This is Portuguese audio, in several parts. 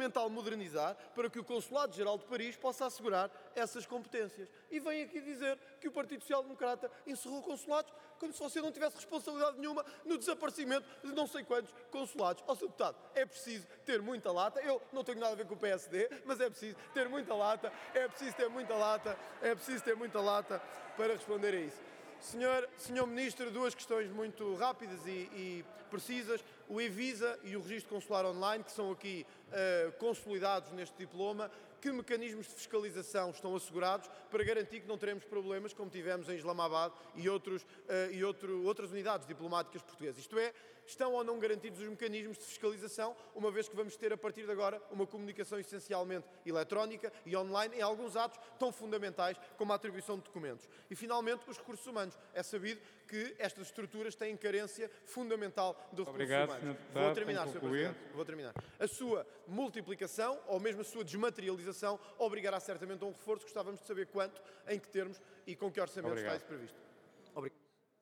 fundamental modernizar para que o Consulado-Geral de Paris possa assegurar essas competências. E vem aqui dizer que o Partido Social Democrata encerrou consulados como se você não tivesse responsabilidade nenhuma no desaparecimento de não sei quantos consulados. Ó, Sr. Deputado, é preciso ter muita lata. Eu não tenho nada a ver com o PSD, mas é preciso ter muita lata, é preciso ter muita lata para responder a isso. Senhor Ministro, duas questões muito rápidas e precisas. O e-Visa e o Registro Consular Online, que são aqui consolidados neste diploma, que mecanismos de fiscalização estão assegurados para garantir que não teremos problemas como tivemos em Islamabad e outras unidades diplomáticas portuguesas? Isto é, estão ou não garantidos os mecanismos de fiscalização, uma vez que vamos ter a partir de agora uma comunicação essencialmente eletrónica e online em alguns atos tão fundamentais como a atribuição de documentos? E, finalmente, os recursos humanos. É sabido que estas estruturas têm carência fundamental de recursos humanos. Vou terminar, Sr. Presidente. Vou terminar. A sua multiplicação, ou mesmo a sua desmaterialização, obrigará certamente a um reforço. Gostávamos de saber quanto, em que termos e com que orçamento está isso previsto. Obrigado.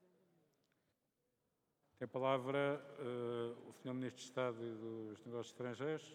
Tem a palavra o Sr. Ministro de Estado e dos Negócios Estrangeiros.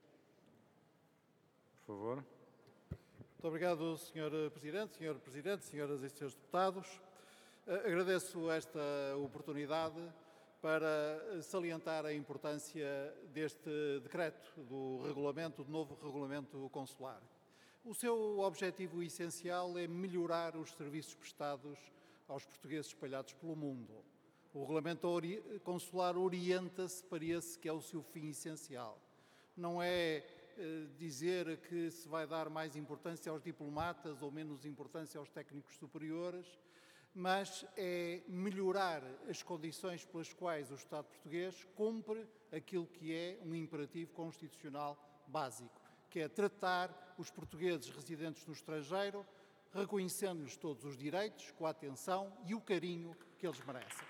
Por favor. Muito obrigado, Sr. Presidente, senhoras e senhores deputados. Agradeço esta oportunidade para salientar a importância deste decreto do novo regulamento consular. O seu objetivo essencial é melhorar os serviços prestados aos portugueses espalhados pelo mundo. O regulamento consular orienta-se para esse que é o seu fim essencial. Não é dizer que se vai dar mais importância aos diplomatas ou menos importância aos técnicos superiores, mas é melhorar as condições pelas quais o Estado português cumpre aquilo que é um imperativo constitucional básico, que é tratar os portugueses residentes no estrangeiro, reconhecendo-lhes todos os direitos, com a atenção e o carinho que eles merecem.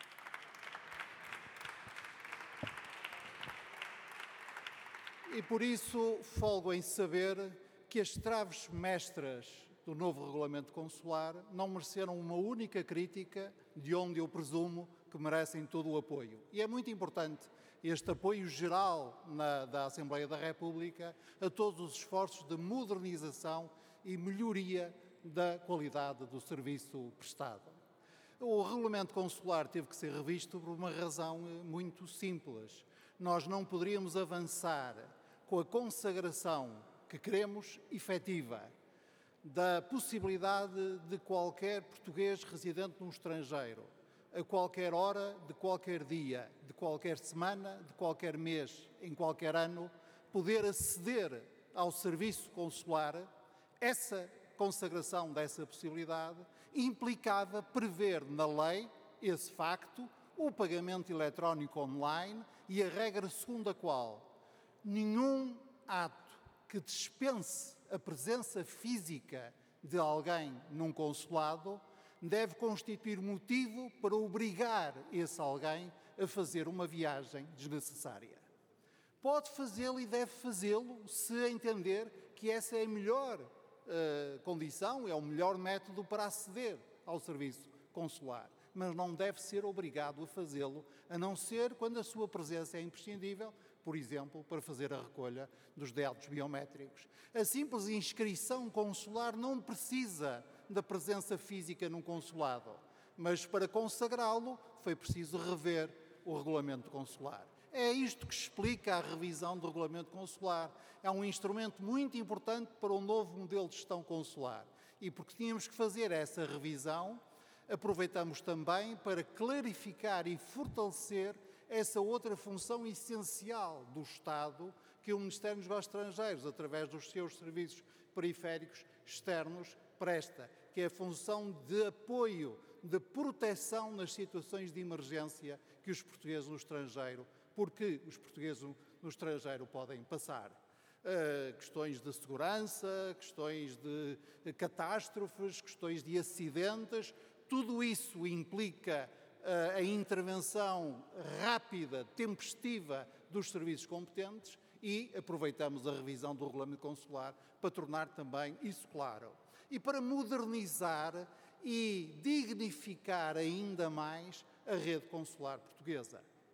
E por isso folgo em saber que as traves mestras do novo regulamento consular não mereceram uma única crítica, de onde eu presumo que merecem todo o apoio. E é muito importante este apoio geral da Assembleia da República a todos os esforços de modernização e melhoria da qualidade do serviço prestado. O regulamento consular teve que ser revisto por uma razão muito simples. Nós não poderíamos avançar com a consagração que queremos efetiva da possibilidade de qualquer português residente no estrangeiro, a qualquer hora, de qualquer dia, de qualquer semana, de qualquer mês, em qualquer ano, poder aceder ao serviço consular. Essa consagração dessa possibilidade implicava prever na lei esse facto, o pagamento eletrónico online e a regra segundo a qual nenhum ato que dispense a presença física de alguém num consulado deve constituir motivo para obrigar esse alguém a fazer uma viagem desnecessária. Pode fazê-lo e deve fazê-lo se entender que essa é a melhor condição, é o melhor método para aceder ao serviço consular, mas não deve ser obrigado a fazê-lo, a não ser quando a sua presença é imprescindível, por exemplo, para fazer a recolha dos dados biométricos. A simples inscrição consular não precisa da presença física num consulado, mas para consagrá-lo foi preciso rever o regulamento consular. É isto que explica a revisão do regulamento consular. É um instrumento muito importante para o novo modelo de gestão consular. E porque tínhamos que fazer essa revisão, aproveitamos também para clarificar e fortalecer essa outra função essencial do Estado que o Ministério dos Negócios Estrangeiros, através dos seus serviços periféricos externos, presta, que é a função de apoio, de proteção nas situações de emergência que os portugueses no estrangeiro, porque os portugueses no estrangeiro podem passar. Questões de segurança, questões de catástrofes, questões de acidentes, tudo isso implica a intervenção rápida, tempestiva dos serviços competentes e aproveitamos a revisão do regulamento consular para tornar também isso claro. E para modernizar e dignificar ainda mais a rede consular portuguesa.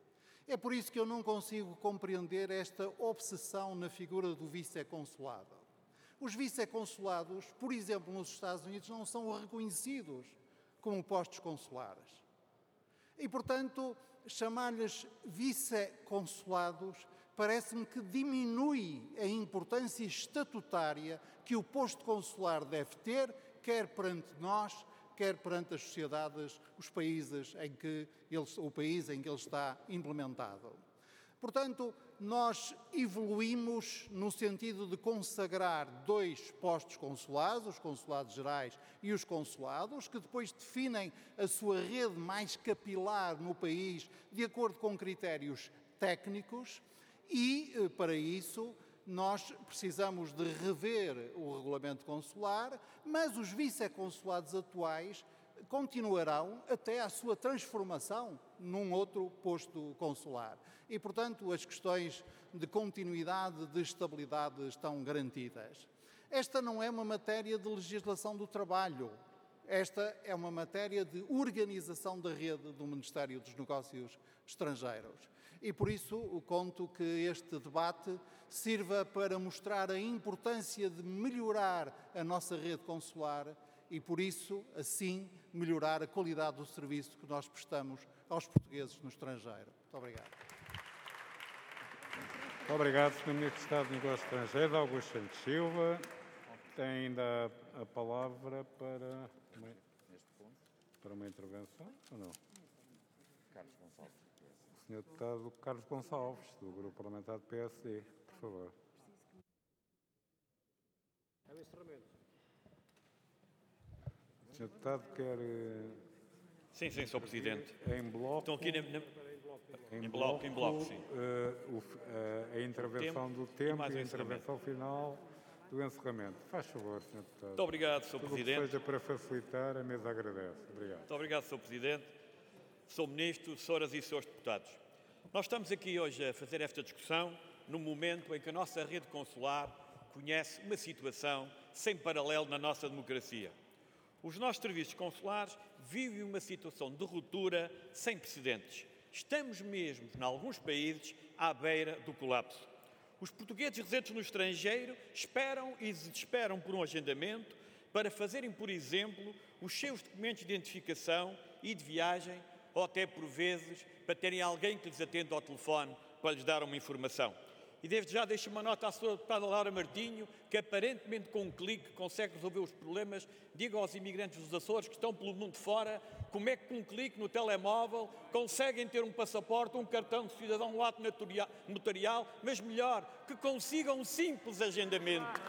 É por isso que eu não consigo compreender esta obsessão na figura do vice-consulado. Os vice-consulados, por exemplo, nos Estados Unidos, não são reconhecidos como postos consulares. E, portanto, chamar-lhes vice-consulados parece-me que diminui a importância estatutária que o posto consular deve ter, quer perante nós, quer perante as sociedades, os países o país em que ele está implementado. Portanto, nós evoluímos no sentido de consagrar 2 postos consulares, os consulados gerais e os consulados, que depois definem a sua rede mais capilar no país de acordo com critérios técnicos e, para isso, nós precisamos de rever o regulamento consular, mas os vice-consulados atuais continuarão até à sua transformação num outro posto consular. E, portanto, as questões de continuidade, de estabilidade estão garantidas. Esta não é uma matéria de legislação do trabalho. Esta é uma matéria de organização da rede do Ministério dos Negócios Estrangeiros. E, por isso, conto que este debate sirva para mostrar a importância de melhorar a nossa rede consular e, por isso, assim, melhorar a qualidade do serviço que nós prestamos aos portugueses no estrangeiro. Muito obrigado. Muito obrigado, Sr. Ministro de Estado de Negócios Estrangeiros, Augusto Santos Silva. Tem ainda a palavra para uma intervenção, ou não? Carlos Gonçalves. O Sr. Deputado Carlos Gonçalves, do Grupo Parlamentar do PSD, por favor. É o instrumento. O Sr. Deputado quer... Sim, Sr. Presidente. Em bloco... Estão aqui em bloco, sim. A intervenção do tempo e a intervenção final do encerramento. Faz favor, Sr. Deputado. Muito obrigado, Sr. Presidente. Tudo que seja para facilitar, a mesa agradece. Obrigado. Muito obrigado, Sr. Presidente, Sr. Ministro, Senhoras e Srs. Deputados. Nós estamos aqui hoje a fazer esta discussão no momento em que a nossa rede consular conhece uma situação sem paralelo na nossa democracia. Os nossos serviços consulares vivem uma situação de ruptura sem precedentes. Estamos mesmo, em alguns países, à beira do colapso. Os portugueses residentes no estrangeiro esperam e desesperam por um agendamento para fazerem, por exemplo, os seus documentos de identificação e de viagem, ou até, por vezes, para terem alguém que lhes atenda ao telefone para lhes dar uma informação. E desde já deixo uma nota à Sra. Deputada Laura Martinho, que aparentemente com um clique consegue resolver os problemas. Diga aos imigrantes dos Açores que estão pelo mundo fora como é que com um clique no telemóvel conseguem ter um passaporte, um cartão de cidadão, um ato notarial, mas melhor, que consigam um simples agendamento.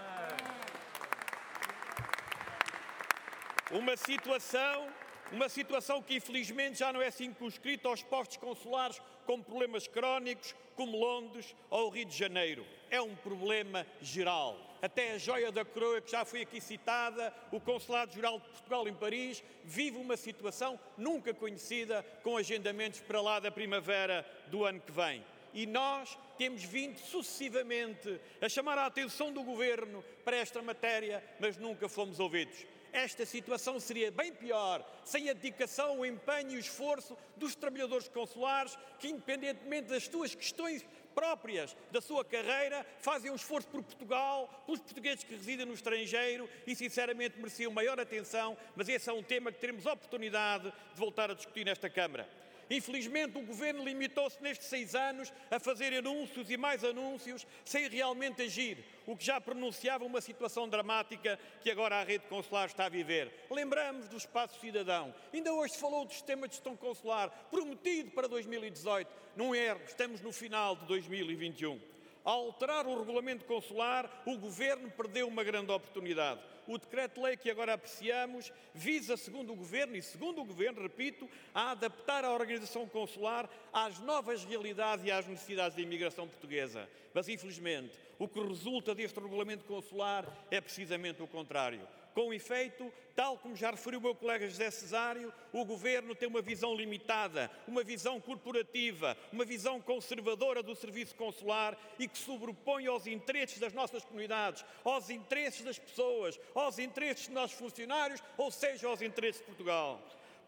Uma situação que infelizmente já não é circunscrita aos postos consulares com problemas crónicos como Londres ou o Rio de Janeiro. É um problema geral. Até a joia da coroa, que já foi aqui citada, o Consulado-Geral de Portugal em Paris, vive uma situação nunca conhecida com agendamentos para lá da primavera do ano que vem. E nós temos vindo sucessivamente a chamar a atenção do Governo para esta matéria, mas nunca fomos ouvidos. Esta situação seria bem pior sem a dedicação, o empenho e o esforço dos trabalhadores consulares que, independentemente das suas questões próprias da sua carreira, fazem um esforço por Portugal, pelos portugueses que residem no estrangeiro e, sinceramente, mereciam maior atenção, mas esse é um tema que teremos oportunidade de voltar a discutir nesta Câmara. Infelizmente, o Governo limitou-se nestes 6 anos a fazer anúncios e mais anúncios sem realmente agir, o que já pronunciava uma situação dramática que agora a rede consular está a viver. Lembramos do Espaço Cidadão. Ainda hoje se falou do sistema de gestão consular prometido para 2018. Num erro, estamos no final de 2021. Ao alterar o regulamento consular, o Governo perdeu uma grande oportunidade. O decreto-lei que agora apreciamos visa, segundo o Governo, repito, a adaptar a organização consular às novas realidades e às necessidades da imigração portuguesa. Mas, infelizmente, o que resulta deste regulamento consular é precisamente o contrário. Com efeito, tal como já referiu o meu colega José Cesário, o Governo tem uma visão limitada, uma visão corporativa, uma visão conservadora do serviço consular e que sobrepõe aos interesses das nossas comunidades, aos interesses das pessoas, aos interesses dos nossos funcionários, ou seja, aos interesses de Portugal.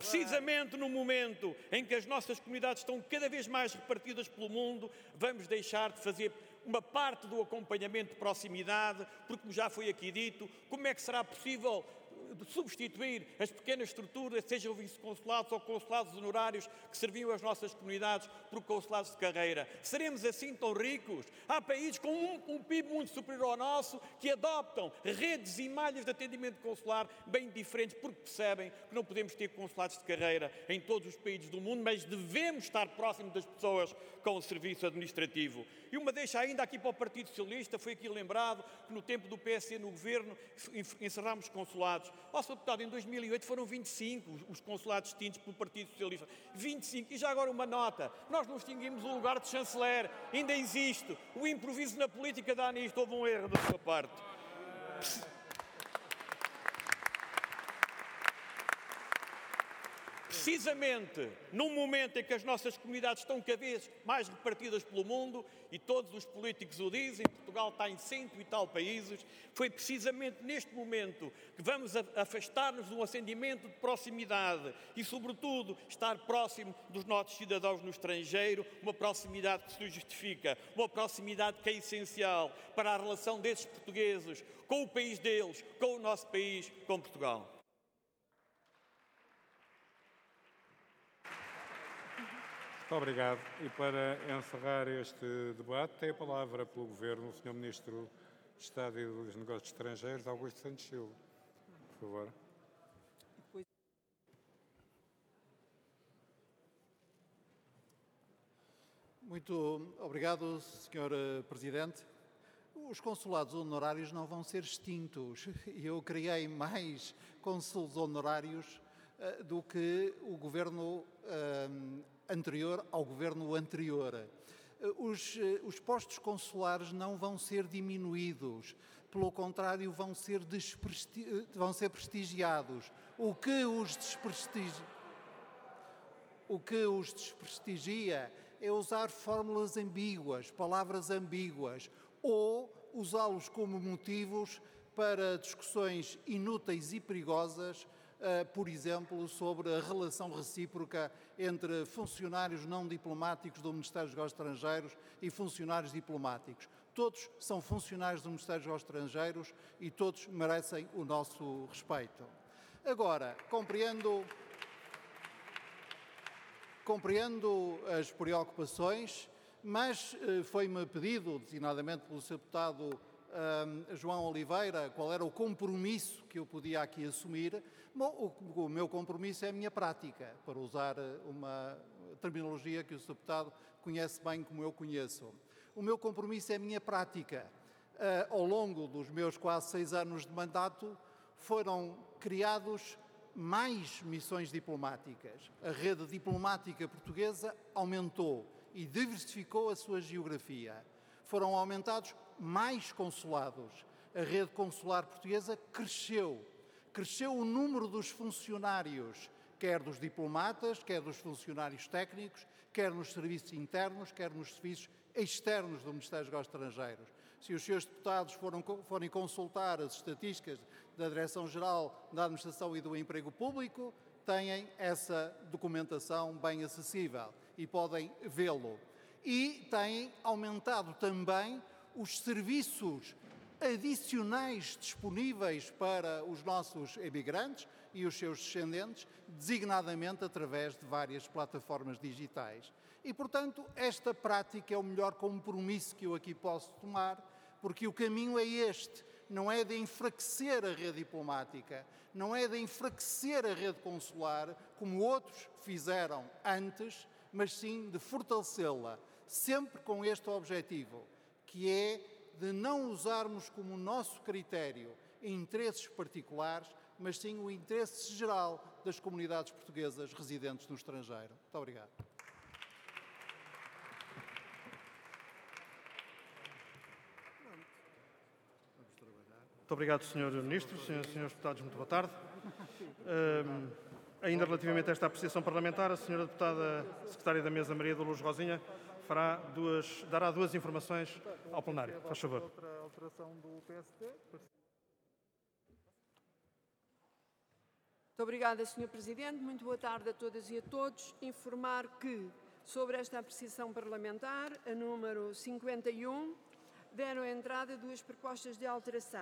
Precisamente no momento em que as nossas comunidades estão cada vez mais repartidas pelo mundo, vamos deixar de fazer uma parte do acompanhamento de proximidade, porque, como já foi aqui dito, como é que será possível substituir as pequenas estruturas, sejam vice-consulados ou consulados honorários que serviam as nossas comunidades por consulados de carreira? Seremos assim tão ricos? Há países com um PIB muito superior ao nosso que adoptam redes e malhas de atendimento consular bem diferentes, porque percebem que não podemos ter consulados de carreira em todos os países do mundo, mas devemos estar próximos das pessoas com o serviço administrativo. E uma deixa ainda aqui para o Partido Socialista, foi aqui lembrado que no tempo do PSD no governo encerrámos consulados. Ó, Sr. Deputado, em 2008 foram 25 os consulados extintos pelo Partido Socialista. 25. E já agora uma nota. Nós não extinguimos o lugar de chanceler. Ainda existe. O improviso na política dá nisto. Houve um erro da sua parte. Precisamente num momento em que as nossas comunidades estão cada vez mais repartidas pelo mundo, e todos os políticos o dizem, Portugal está em 100 e tal países, foi precisamente neste momento que vamos afastar-nos de um acendimento de proximidade e, sobretudo, estar próximo dos nossos cidadãos no estrangeiro, uma proximidade que se justifica, uma proximidade que é essencial para a relação desses portugueses com o país deles, com o nosso país, com Portugal. Muito obrigado. E para encerrar este debate, tem a palavra pelo Governo o Sr. Ministro de Estado e dos Negócios Estrangeiros, Augusto Santos Silva. Por favor. Muito obrigado, Sr. Presidente. Os consulados honorários não vão ser extintos. Eu criei mais consulados honorários do que o Governo anterior ao Governo anterior. Os postos consulares não vão ser diminuídos, pelo contrário, vão ser prestigiados. O que os desprestigia é usar fórmulas ambíguas, palavras ambíguas, ou usá-los como motivos para discussões inúteis e perigosas, por exemplo, sobre a relação recíproca entre funcionários não diplomáticos do Ministério dos Negócios Estrangeiros e funcionários diplomáticos. Todos são funcionários do Ministério dos Negócios Estrangeiros e todos merecem o nosso respeito. Agora, compreendo as preocupações, mas foi-me pedido, designadamente pelo Sr. Deputado João Oliveira, qual era o compromisso que eu podia aqui assumir. Bom, o meu compromisso é a minha prática, para usar uma terminologia que o Sr. Deputado conhece bem como eu conheço. O meu compromisso é a minha prática. Ao longo dos meus quase 6 anos de mandato, foram criados mais missões diplomáticas. A rede diplomática portuguesa aumentou e diversificou a sua geografia. Foram aumentados mais consulados. A rede consular portuguesa cresceu. Cresceu o número dos funcionários, quer dos diplomatas, quer dos funcionários técnicos, quer nos serviços internos, quer nos serviços externos do Ministério dos Negócios Estrangeiros. Se os seus deputados forem consultar as estatísticas da Direção-Geral da Administração e do Emprego Público, têm essa documentação bem acessível e podem vê-lo. E têm aumentado também os serviços adicionais disponíveis para os nossos imigrantes e os seus descendentes, designadamente através de várias plataformas digitais. E, portanto, esta prática é o melhor compromisso que eu aqui posso tomar, porque o caminho é este, não é de enfraquecer a rede diplomática, não é de enfraquecer a rede consular, como outros fizeram antes, mas sim de fortalecê-la, sempre com este objetivo, que é de não usarmos como nosso critério interesses particulares, mas sim o interesse geral das comunidades portuguesas residentes no estrangeiro. Muito obrigado. Muito obrigado, Sr. Ministro. Senhoras e senhores deputados, muito boa tarde. Ainda relativamente a esta apreciação parlamentar, a Sra. Deputada Secretária da Mesa, Maria da Luz Rosinha, dará duas informações ao plenário. Faz favor. Outra alteração do PST. Muito obrigada, Sr. Presidente. Muito boa tarde a todas e a todos. Informar que, sobre esta apreciação parlamentar, a número 51, deram entrada duas propostas de alteração.